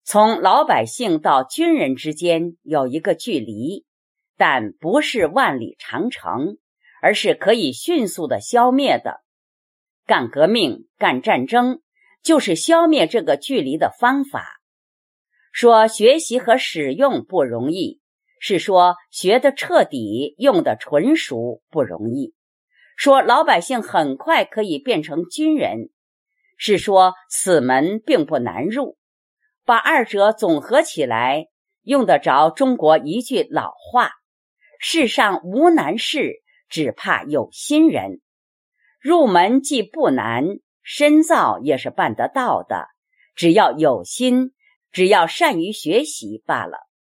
从老百姓到军人之间有一个距离，但不是万里长城，而是可以迅速的消灭的。干革命、干战争，就是消灭这个距离的方法。说学习和使用不容易，是说学得彻底，用得纯熟不容易。说老百姓很快可以变成军人，是说此门并不难入。把二者总合起来，用得着中国一句老话：世上无难事，只怕有心人。入门既不难，深造也是办得到的，只要有心，只要善于学习罢了。